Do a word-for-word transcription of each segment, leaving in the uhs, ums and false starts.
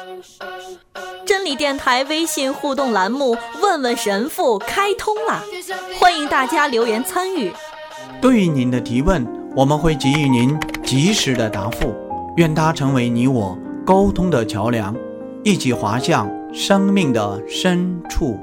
真理电台微信互动栏目问问神父开通了，欢迎大家留言参与。 对于您的提问，我们会给予您及时的答复，愿它成为你我沟通的桥梁，一起滑向生命的深处。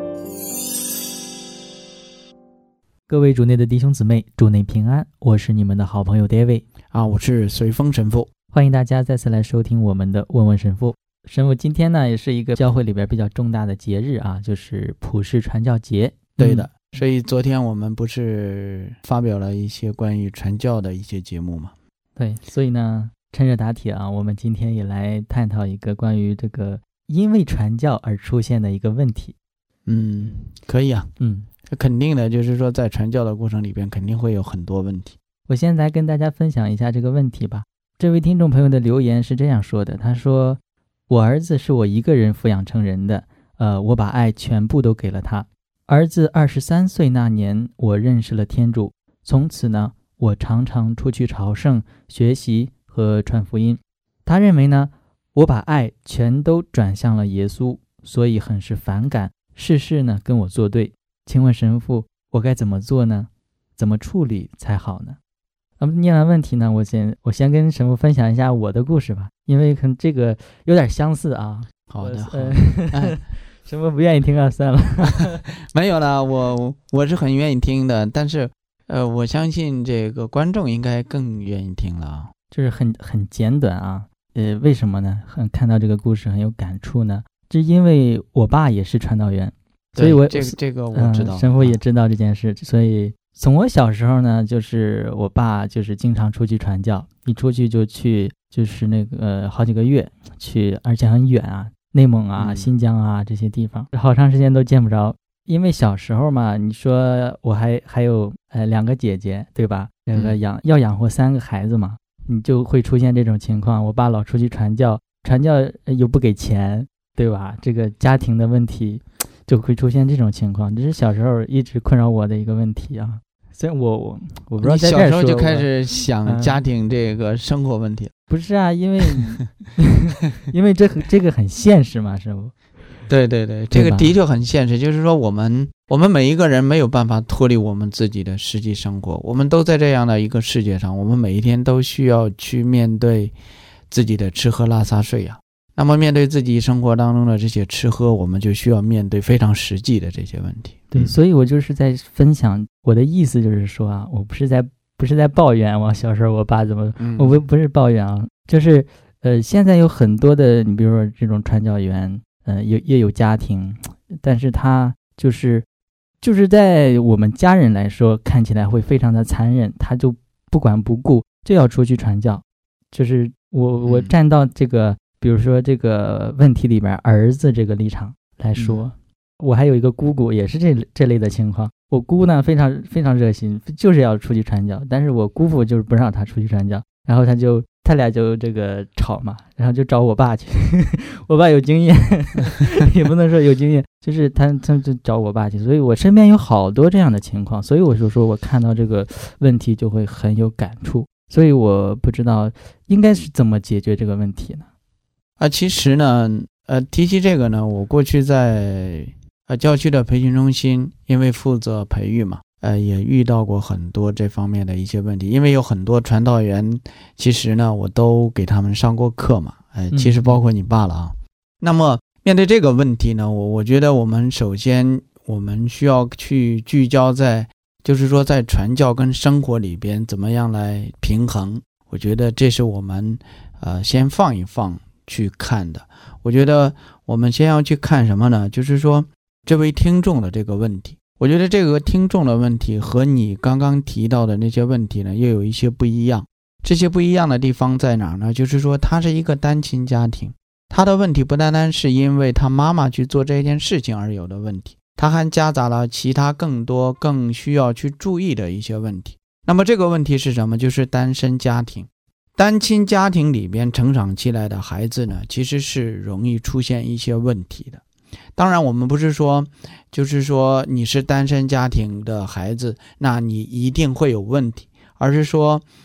各位主内的弟兄姊妹，主内平安，我是你们的好朋友 David 啊，我是随风神父， 欢迎大家再次来收听我们的问问神父。神父，今天呢也是一个教会里边比较重大的节日啊，就是普世传教节。 对的、嗯、所以昨天我们不是发表了一些关于传教的一些节目吗？ 对，所以呢趁热打铁啊，我们今天也来探讨一个关于这个因为传教而出现的一个问题。 嗯，可以啊。 嗯， 肯定的，就是说在传教的过程里边肯定会有很多问题。 我现在来跟大家分享一下这个问题吧。这位听众朋友的留言是这样说的，他说，我儿子是我一个人抚养成人的，呃，我把爱全部都给了他。儿子二十三岁那年，我认识了天主，从此呢，我常常出去朝圣、学习和传福音。他认为呢，我把爱全都转向了耶稣，所以很是反感，事事呢跟我作对。请问神父，我该怎么做呢？怎么处理才好呢？那么念完问题呢，我先我先跟神父分享一下我的故事吧，因为可能这个有点相似啊。 好的，好的。 呃、 神父不愿意听啊，算了。 没有了，我我是很愿意听的，但是呃，我相信这个观众应该更愿意听了。 就是很很简短啊。呃，为什么呢？很看到这个故事很有感触呢？这因为我爸也是传道员。所以我这个这个我知道、 嗯、神父也知道这件事、啊、所以从我小时候呢，就是我爸就是经常出去传教，一出去就去就是那个、呃、好几个月去，而且很远啊，内蒙啊、嗯、新疆啊这些地方，好长时间都见不着。因为小时候嘛，你说我还还有呃两个姐姐对吧，那个养、嗯、要养活三个孩子嘛，你就会出现这种情况，我爸老出去传教，传教又不给钱对吧，这个家庭的问题就会出现这种情况，这是小时候一直困扰我的一个问题啊。所以我我我不知道在这儿说， 你小时候就开始想家庭这个生活问题、嗯、 不是啊，因为因为这这个很现实嘛，是不？ 对对对，这个的确很现实，就是说我们我们每一个人没有办法脱离我们自己的实际生活，我们都在这样的一个世界上，我们每一天都需要去面对自己的吃喝拉撒睡啊。那么面对自己生活当中的这些吃喝，我们就需要面对非常实际的这些问题。 对，所以我就是在分享，我的意思就是说啊，我不是在不是在抱怨我小时候我爸怎么、嗯、我不不是抱怨啊，就是呃现在有很多的，你比如说这种传教员，呃也也有家庭，但是他就是就是在我们家人来说看起来会非常的残忍，他就不管不顾就要出去传教。就是我我站到这个、嗯比如说这个问题里边儿子这个立场来说、嗯、我还有一个姑姑也是这这类的情况。我姑呢非常非常热心，就是要出去传教，但是我姑父就是不让他出去传教，然后他就他俩就这个吵嘛，然后就找我爸去我爸有经验也不能说有经验，就是他他就找我爸去。所以我身边有好多这样的情况，所以我就说我看到这个问题就会很有感触，所以我不知道应该是怎么解决这个问题呢？ 啊，其实呢，呃，提起这个呢，我过去在呃教区的培训中心，因为负责培育嘛，呃，也遇到过很多这方面的一些问题。因为有很多传道员，其实呢，我都给他们上过课嘛，呃，其实包括你爸了啊。嗯、那么面对这个问题呢，我我觉得我们首先我们需要去聚焦在，就是说在传教跟生活里边怎么样来平衡。我觉得这是我们呃先放一放。去看的。我觉得我们先要去看什么呢？就是说这位听众的这个问题，我觉得这个听众的问题和你刚刚提到的那些问题呢，又有一些不一样。这些不一样的地方在哪呢？就是说他是一个单亲家庭，他的问题不单单是因为他妈妈去做这件事情而有的问题，他还夹杂了其他更多更需要去注意的一些问题。那么这个问题是什么？就是单身家庭。单亲家庭里边成长起来的孩子呢，其实是容易出现一些问题的。当然我们不是说就是说你是单身家庭的孩子那你一定会有问题，而是说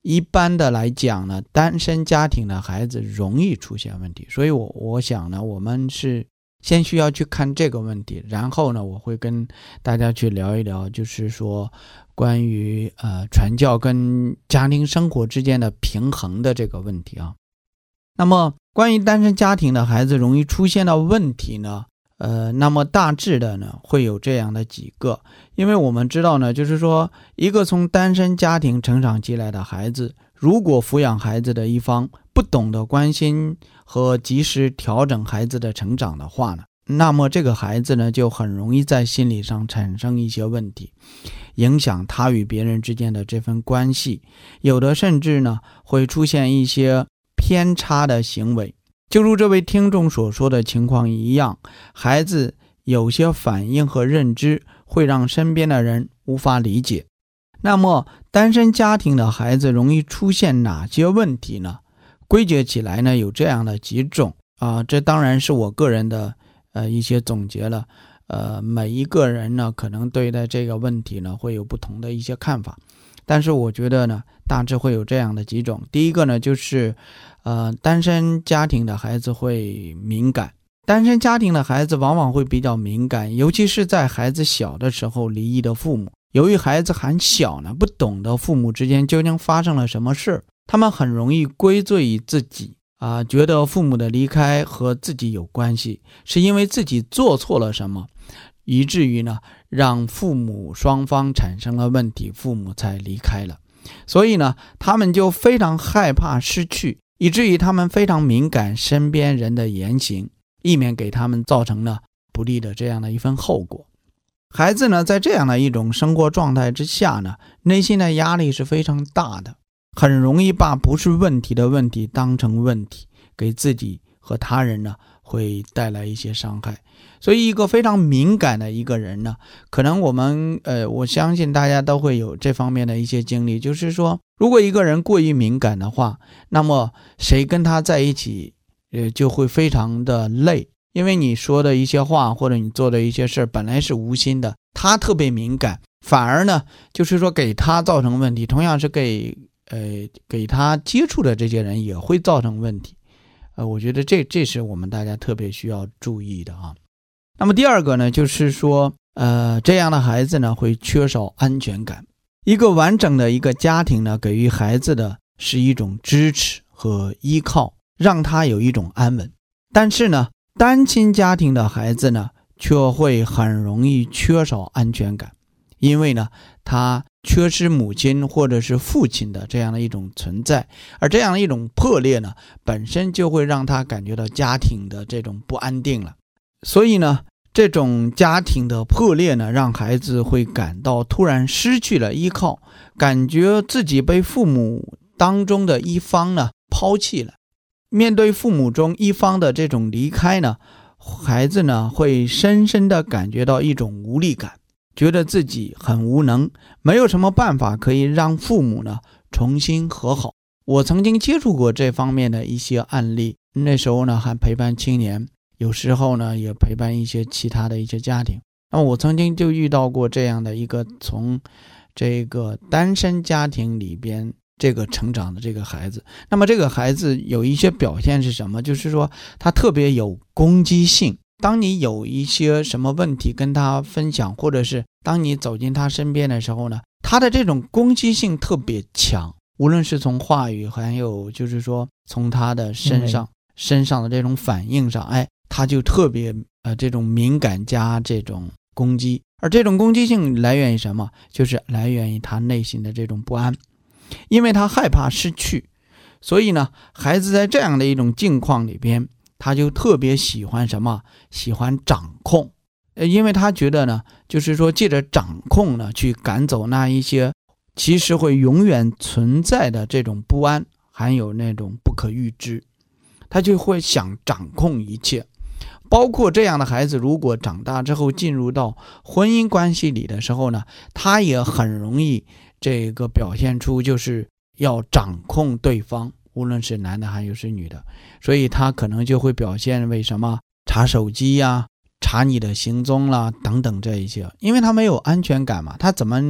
一般的来讲呢，单身家庭的孩子容易出现问题，所以我我想呢，我们是先需要去看这个问题，然后呢，我会跟大家去聊一聊，就是说关于呃传教跟家庭生活之间的平衡的这个问题啊。那么关于单身家庭的孩子容易出现的问题呢，呃，那么大致的呢会有这样的几个，因为我们知道呢，就是说一个从单身家庭成长起来的孩子，如果抚养孩子的一方不懂得关心和及时调整孩子的成长的话呢，那么这个孩子呢就很容易在心理上产生一些问题，影响他与别人之间的这份关系，有的甚至呢会出现一些偏差的行为。就如这位听众所说的情况一样，孩子有些反应和认知会让身边的人无法理解。那么单身家庭的孩子容易出现哪些问题呢？归结起来呢有这样的几种啊、呃，这当然是我个人的呃一些总结了，呃每一个人呢可能对待这个问题呢会有不同的一些看法，但是我觉得呢大致会有这样的几种。第一个呢就是呃，单身家庭的孩子会敏感，单身家庭的孩子往往会比较敏感，尤其是在孩子小的时候离异的父母，由于孩子还小呢，不懂得父母之间究竟发生了什么事，他们很容易归罪于自己啊，觉得父母的离开和自己有关系，是因为自己做错了什么，以至于呢让父母双方产生了问题，父母才离开了。所以呢他们就非常害怕失去，以至于他们非常敏感身边人的言行，以免给他们造成了不利的这样的一份后果。孩子呢在这样的一种生活状态之下呢，内心的压力是非常大的，很容易把不是问题的问题当成问题，给自己和他人呢会带来一些伤害。所以一个非常敏感的一个人呢，可能我们呃，我相信大家都会有这方面的一些经历，就是说如果一个人过于敏感的话，那么谁跟他在一起呃，就会非常的累，因为你说的一些话或者你做的一些事本来是无心的，他特别敏感，反而呢就是说给他造成问题，同样是给呃给他接触的这些人也会造成问题。呃，我觉得这这是我们大家特别需要注意的啊。那么第二个呢，就是说呃这样的孩子呢会缺少安全感。一个完整的一个家庭呢，给予孩子的是一种支持和依靠，让他有一种安稳。但是呢单亲家庭的孩子呢却会很容易缺少安全感，因为呢他缺失母亲或者是父亲的这样的一种存在，而这样的一种破裂呢本身就会让他感觉到家庭的这种不安定了。所以呢这种家庭的破裂呢，让孩子会感到突然失去了依靠，感觉自己被父母当中的一方呢抛弃了。面对父母中一方的这种离开呢，孩子呢会深深地感觉到一种无力感，觉得自己很无能，没有什么办法可以让父母呢重新和好。我曾经接触过这方面的一些案例，那时候呢还陪伴青年，有时候呢也陪伴一些其他的一些家庭。那么我曾经就遇到过这样的一个从这个单身家庭里边这个成长的这个孩子。那么这个孩子有一些表现是什么，就是说他特别有攻击性，当你有一些什么问题跟他分享，或者是当你走进他身边的时候呢，他的这种攻击性特别强，无论是从话语还有就是说从他的身上、嗯、身上的这种反应上，哎，他就特别呃这种敏感加这种攻击。而这种攻击性来源于什么？就是来源于他内心的这种不安，因为他害怕失去，所以呢孩子在这样的一种境况里边，他就特别喜欢什么？喜欢掌控。呃，因为他觉得呢，就是说借着掌控呢，去赶走那一些其实会永远存在的这种不安，还有那种不可预知，他就会想掌控一切。包括这样的孩子，如果长大之后进入到婚姻关系里的时候呢，他也很容易这个表现出就是要掌控对方，无论是男的还是女的，所以他可能就会表现为什么查手机呀、查你的行踪啦等等这一些，因为他没有安全感嘛，他怎么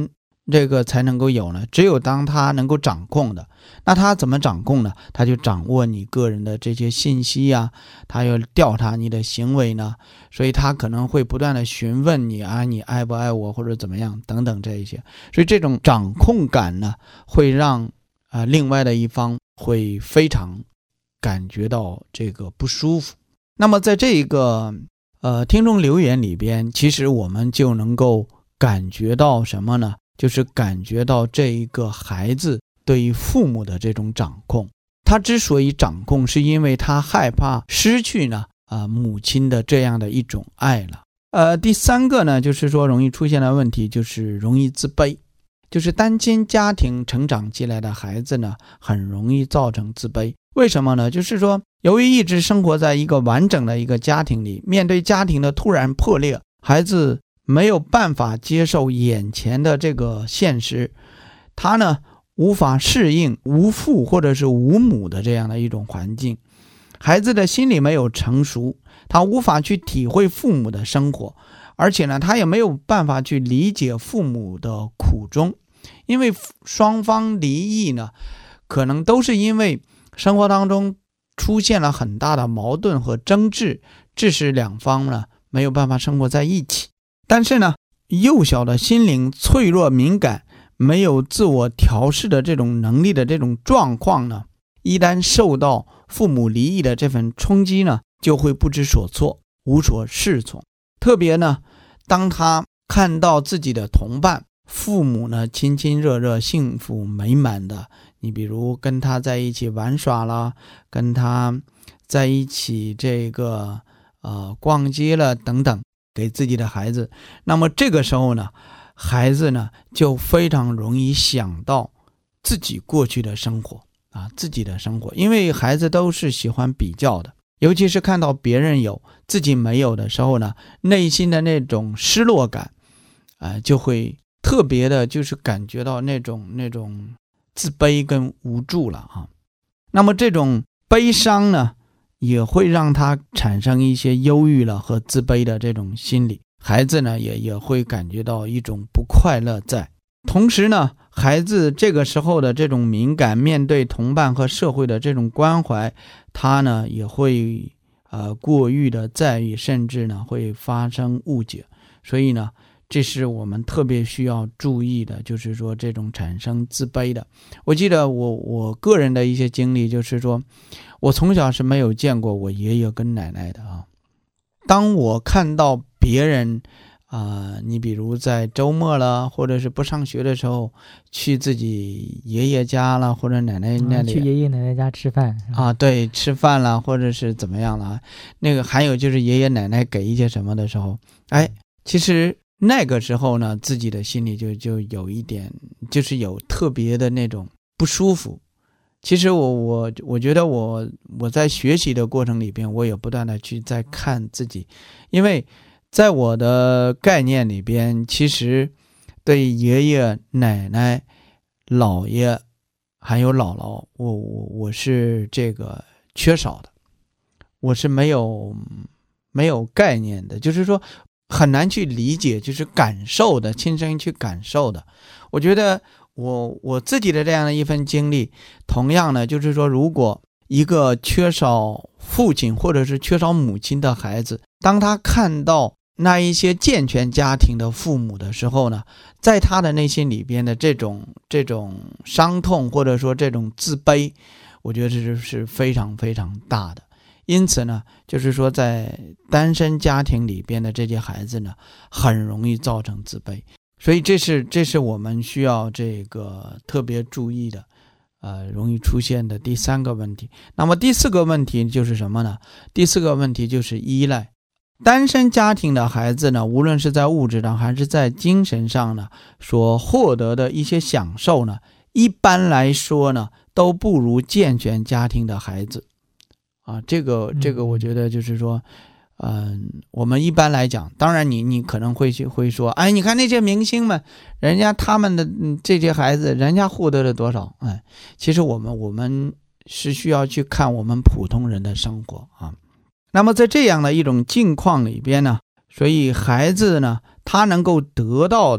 这个才能够有呢？只有当他能够掌控的。那他怎么掌控呢？他就掌握你个人的这些信息啊，他要调查你的行为呢，所以他可能会不断的询问你啊，你爱不爱我或者怎么样等等这一些。所以这种掌控感呢，会让啊、呃、另外的一方会非常感觉到这个不舒服。那么在这一个呃听众留言里边，其实我们就能够感觉到什么呢？就是感觉到这一个孩子对于父母的这种掌控。他之所以掌控，是因为他害怕失去呢啊、呃、母亲的这样的一种爱了。呃，第三个呢，就是说容易出现的问题就是容易自卑。就是单亲家庭成长起来的孩子呢，很容易造成自卑。为什么呢？就是说由于一直生活在一个完整的一个家庭里，面对家庭的突然破裂，孩子没有办法接受眼前的这个现实，他呢无法适应无父或者是无母的这样的一种环境。孩子的心理没有成熟，他无法去体会父母的生活，而且呢他也没有办法去理解父母的苦衷。因为双方离异呢，可能都是因为生活当中出现了很大的矛盾和争执，致使两方呢没有办法生活在一起。但是呢，幼小的心灵脆弱敏感，没有自我调试的这种能力的这种状况呢，一旦受到父母离异的这份冲击呢，就会不知所措，无所适从。特别呢，当他看到自己的同伴父母呢亲亲热热幸福美满的，你比如跟他在一起玩耍了，跟他在一起这个呃逛街了等等，给自己的孩子，那么这个时候呢，孩子呢就非常容易想到自己过去的生活啊，自己的生活，因为孩子都是喜欢比较的，尤其是看到别人有自己没有的时候呢，内心的那种失落感啊、呃，就会特别的就是感觉到那种那种自卑跟无助了啊。那么这种悲伤呢，也会让他产生一些忧郁了和自卑的这种心理，孩子呢也也会感觉到一种不快乐在。同时呢，孩子这个时候的这种敏感，面对同伴和社会的这种关怀，他呢也会呃过于的在意，甚至呢会发生误解。所以呢，这是我们特别需要注意的，就是说这种产生自卑的。我记得我我个人的一些经历，就是说我从小是没有见过我爷爷跟奶奶的啊。当我看到别人啊、呃，你比如在周末了，或者是不上学的时候，去自己爷爷家了，或者奶奶那里、 嗯、去爷爷奶奶家吃饭啊，对，吃饭了，或者是怎么样了，那个还有就是爷爷奶奶给一些什么的时候，哎，其实那个时候呢，自己的心里就就有一点，就是有特别的那种不舒服。其实我我我觉得我我在学习的过程里边，我也不断的去在看自己，因为在我的概念里边，其实对爷爷奶奶、姥爷还有姥姥，我我我是这个缺少的，我是没有没有概念的，就是说很难去理解，就是感受的，亲身去感受的。我觉得我我自己的这样的一份经历，同样呢，就是说如果一个缺少父亲或者是缺少母亲的孩子，当他看到那一些健全家庭的父母的时候呢，在他的内心里边的这种这种伤痛或者说这种自卑，我觉得这是非常非常大的。因此呢，就是说在单身家庭里边的这些孩子呢，很容易造成自卑，所以这是这是我们需要这个特别注意的，呃，容易出现的第三个问题。那么第四个问题就是什么呢？第四个问题就是依赖。单身家庭的孩子呢，无论是在物质上还是在精神上呢，所获得的一些享受呢，一般来说呢，都不如健全家庭的孩子。啊，这个这个我觉得就是说，嗯、呃，我们一般来讲，当然你你可能会去会说，哎，你看那些明星们，人家他们的、嗯、这些孩子，人家获得了多少？哎，其实我们我们是需要去看我们普通人的生活啊。那么在这样的一种境况里边呢，所以孩子呢，他能够得到的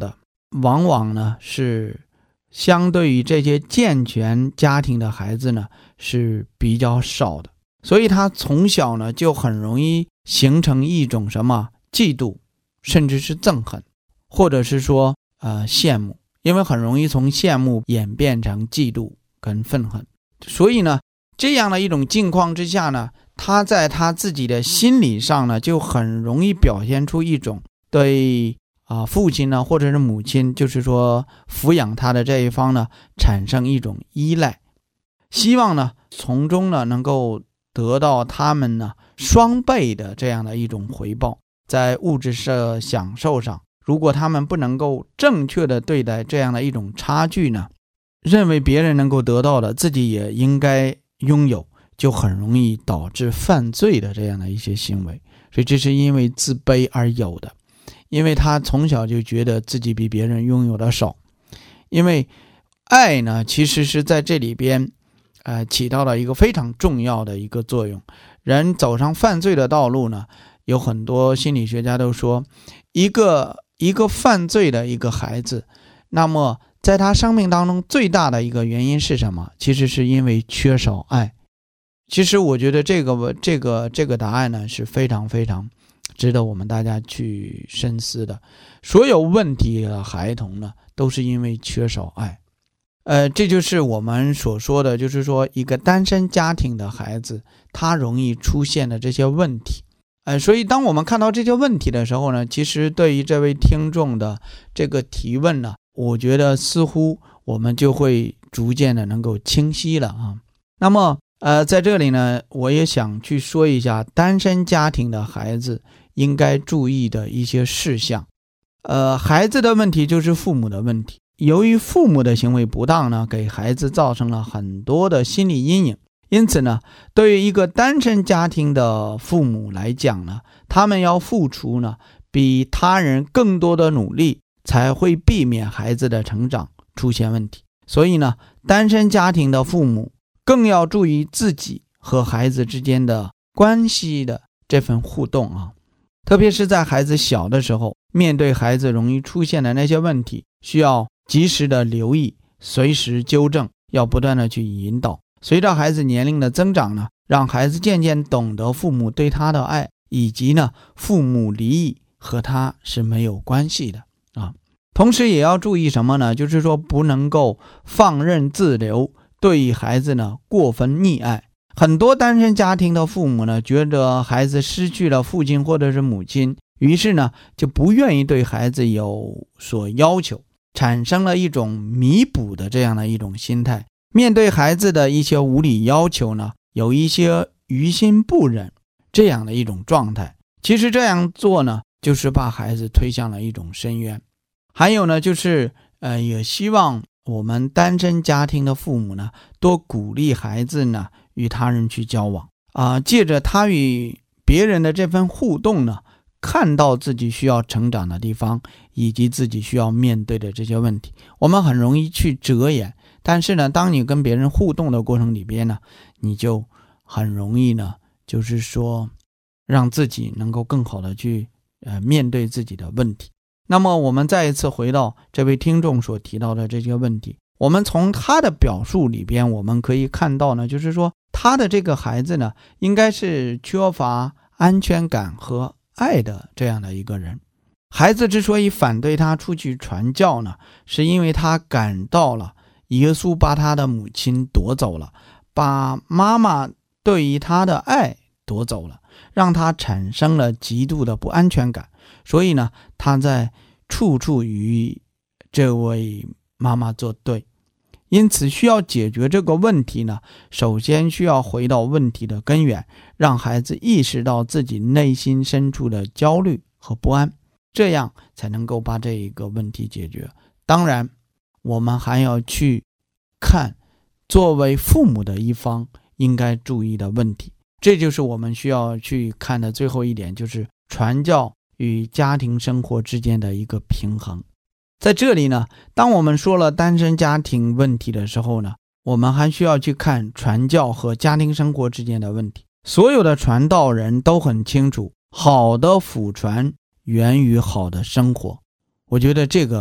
往往呢是相对于这些健全家庭的孩子呢是比较少的，所以他从小呢就很容易形成一种什么嫉妒，甚至是憎恨，或者是说呃羡慕，因为很容易从羡慕演变成嫉妒跟愤恨。所以呢这样的一种境况之下呢，他在他自己的心理上呢就很容易表现出一种对啊、呃、父亲呢或者是母亲，就是说抚养他的这一方呢产生一种依赖，希望呢从中呢能够得到他们呢双倍的这样的一种回报。在物质的享受上，如果他们不能够正确的对待这样的一种差距呢，认为别人能够得到的自己也应该拥有，就很容易导致犯罪的这样的一些行为。所以这是因为自卑而有的，因为他从小就觉得自己比别人拥有的少。因为爱呢其实是在这里边呃，起到了一个非常重要的一个作用。人走上犯罪的道路呢，有很多心理学家都说，一个一个犯罪的一个孩子，那么在他生命当中最大的一个原因是什么？其实是因为缺少爱。其实我觉得这个这个这个答案呢是非常非常值得我们大家去深思的。所有问题的孩童呢都是因为缺少爱。呃，这就是我们所说的，就是说一个单身家庭的孩子他容易出现的这些问题。呃，所以当我们看到这些问题的时候呢，其实对于这位听众的这个提问呢，我觉得似乎我们就会逐渐的能够清晰了啊。那么呃，在这里呢，我也想去说一下单身家庭的孩子应该注意的一些事项。呃，孩子的问题就是父母的问题。由于父母的行为不当呢，给孩子造成了很多的心理阴影。因此呢，对于一个单身家庭的父母来讲呢，他们要付出呢比他人更多的努力，才会避免孩子的成长出现问题。所以呢，单身家庭的父母更要注意自己和孩子之间的关系的这份互动啊。特别是在孩子小的时候，面对孩子容易出现的那些问题，需要及时的留意，随时纠正，要不断的去引导。随着孩子年龄的增长呢，让孩子渐渐懂得父母对他的爱，以及呢父母离异和他是没有关系的啊。同时也要注意什么呢？就是说不能够放任自流，对孩子呢过分溺爱。很多单身家庭的父母呢，觉得孩子失去了父亲或者是母亲，于是呢就不愿意对孩子有所要求，产生了一种弥补的这样的一种心态。面对孩子的一些无理要求呢，有一些于心不忍这样的一种状态。其实这样做呢，就是把孩子推向了一种深渊。还有呢，就是呃，也希望我们单身家庭的父母呢，多鼓励孩子呢与他人去交往啊、呃，借着他与别人的这份互动呢，看到自己需要成长的地方，以及自己需要面对的这些问题。我们很容易去遮掩，但是呢，当你跟别人互动的过程里边呢，你就很容易呢，就是说让自己能够更好的去呃面对自己的问题。那么我们再一次回到这位听众所提到的这些问题，我们从他的表述里边，我们可以看到呢，就是说他的这个孩子呢，应该是缺乏安全感和爱的这样的一个人。孩子之所以反对他出去传教呢，是因为他感到了耶稣把他的母亲夺走了，把妈妈对于他的爱夺走了，让他产生了极度的不安全感。所以呢，他在处处与这位妈妈作对。因此需要解决这个问题呢，首先需要回到问题的根源，让孩子意识到自己内心深处的焦虑和不安，这样才能够把这一个问题解决。当然我们还要去看作为父母的一方应该注意的问题，这就是我们需要去看的最后一点，就是传教与家庭生活之间的一个平衡。在这里呢，当我们说了单身家庭问题的时候呢，我们还需要去看传教和家庭生活之间的问题。所有的传道人都很清楚，好的辅传源于好的生活。我觉得这个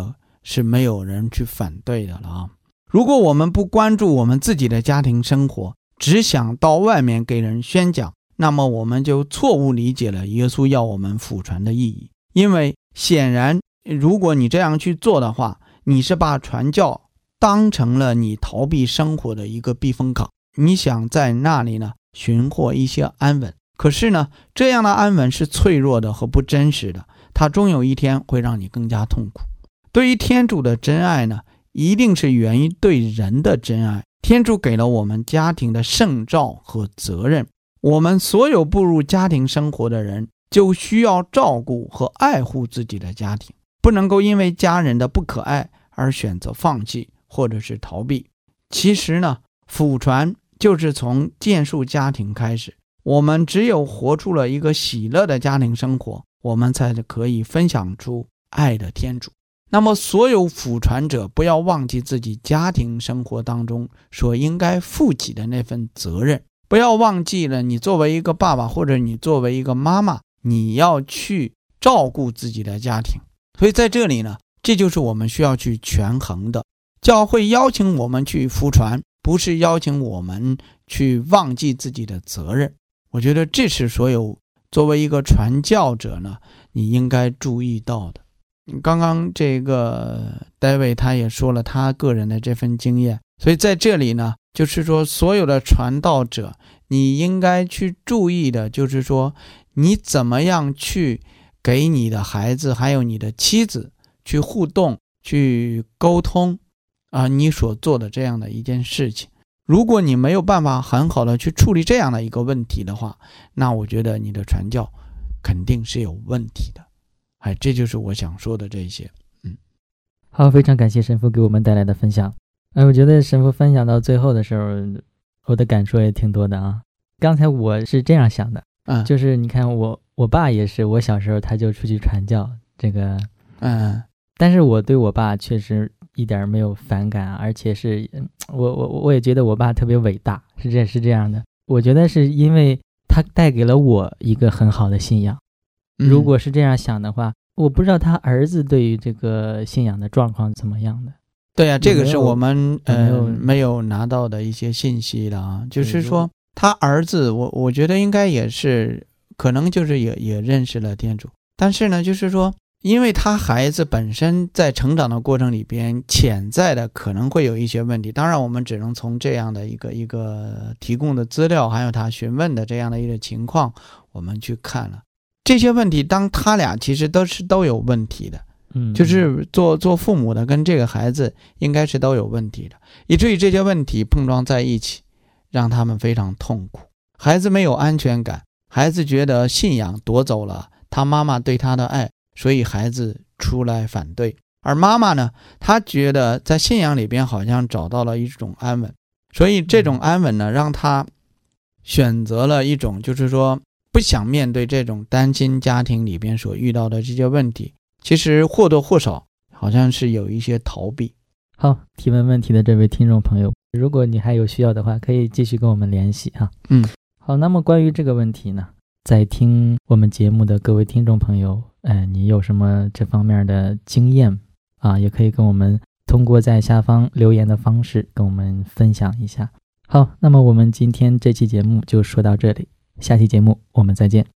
是没有人去反对的了啊。如果我们不关注我们自己的家庭生活，只想到外面给人宣讲，那么我们就错误理解了耶稣要我们福传的意义。因为显然如果你这样去做的话，你是把传教当成了你逃避生活的一个避风港，你想在那里呢寻获一些安稳。可是呢，这样的安稳是脆弱的和不真实的，它终有一天会让你更加痛苦。对于天主的真爱呢，一定是源于对人的真爱。天主给了我们家庭的圣召和责任，我们所有步入家庭生活的人就需要照顾和爱护自己的家庭，不能够因为家人的不可爱而选择放弃或者是逃避。其实呢，福传就是从建树家庭开始，我们只有活出了一个喜乐的家庭生活，我们才可以分享出爱的天主。那么所有福传者不要忘记自己家庭生活当中所应该负起的那份责任，不要忘记了你作为一个爸爸或者你作为一个妈妈，你要去照顾自己的家庭。所以在这里呢，这就是我们需要去权衡的。教会邀请我们去福传，不是邀请我们去忘记自己的责任。我觉得这是所有作为一个传教者呢，你应该注意到的。刚刚这个 David 他也说了他个人的这份经验，所以在这里呢，就是说所有的传道者你应该去注意的，就是说你怎么样去给你的孩子还有你的妻子去互动去沟通啊，你所做的这样的一件事情。如果你没有办法很好的去处理这样的一个问题的话，那我觉得你的传教肯定是有问题的。哎，这就是我想说的这些。嗯， 好，非常感谢神父给我们带来的分享。哎，我觉得神父分享到最后的时候，我的感受也挺多的啊。刚才我是这样想的，嗯，就是你看我我爸也是，我小时候他就出去传教，这个，嗯，但是我对我爸确实一点没有反感，而且是我我我也觉得我爸特别伟大，是这是这样的。我觉得是因为他带给了我一个很好的信仰。如果是这样想的话，我不知道他儿子对于这个信仰的状况怎么样的。 对啊，这个是我们呃没有拿到的一些信息的啊。就是说他儿子，我我觉得应该也是，可能就是也也认识了天主，但是呢，就是说，因为他孩子本身在成长的过程里边，潜在的可能会有一些问题。当然，我们只能从这样的一个一个提供的资料，还有他询问的这样的一个情况，我们去看了。这些问题当他俩其实都是都有问题的，嗯，就是做做父母的跟这个孩子应该是都有问题的，以至于这些问题碰撞在一起，让他们非常痛苦。孩子没有安全感，孩子觉得信仰夺走了他妈妈对他的爱，所以孩子出来反对。而妈妈呢，她觉得在信仰里边好像找到了一种安稳，所以这种安稳呢，让她选择了一种就是说不想面对这种单亲家庭里边所遇到的这些问题，其实或多或少好像是有一些逃避。 好，提问问题的这位听众朋友，如果你还有需要的话，可以继续跟我们联系哈。嗯，好，那么关于这个问题呢，在听我们节目的各位听众朋友，哎，你有什么这方面的经验啊，也可以跟我们通过在下方留言的方式跟我们分享一下。好，那么我们今天这期节目就说到这里。下期节目我们再见。